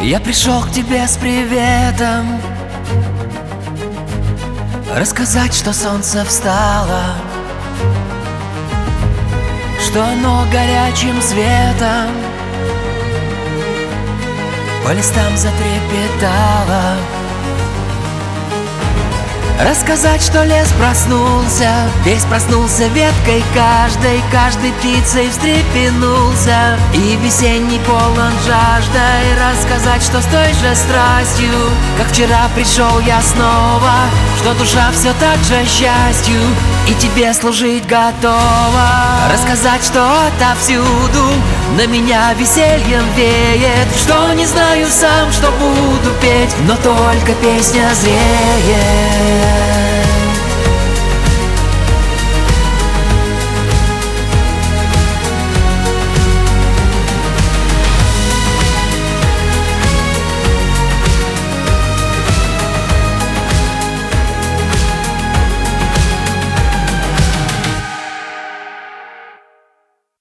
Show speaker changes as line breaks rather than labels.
Я пришел к тебе с приветом, рассказать, что солнце встало, что оно горячим светом по листам затрепетало. Рассказать, что лес проснулся, весь проснулся веткой каждой птицей встрепенулся, и весенний полон жаждой. Рассказать, что с той же страстью, как вчера пришел я снова, что душа все так же счастью и тебе служить готова. Рассказать, что отовсюду на меня весельем веет, что не знаю сам, что буду петь, но только песня зреет.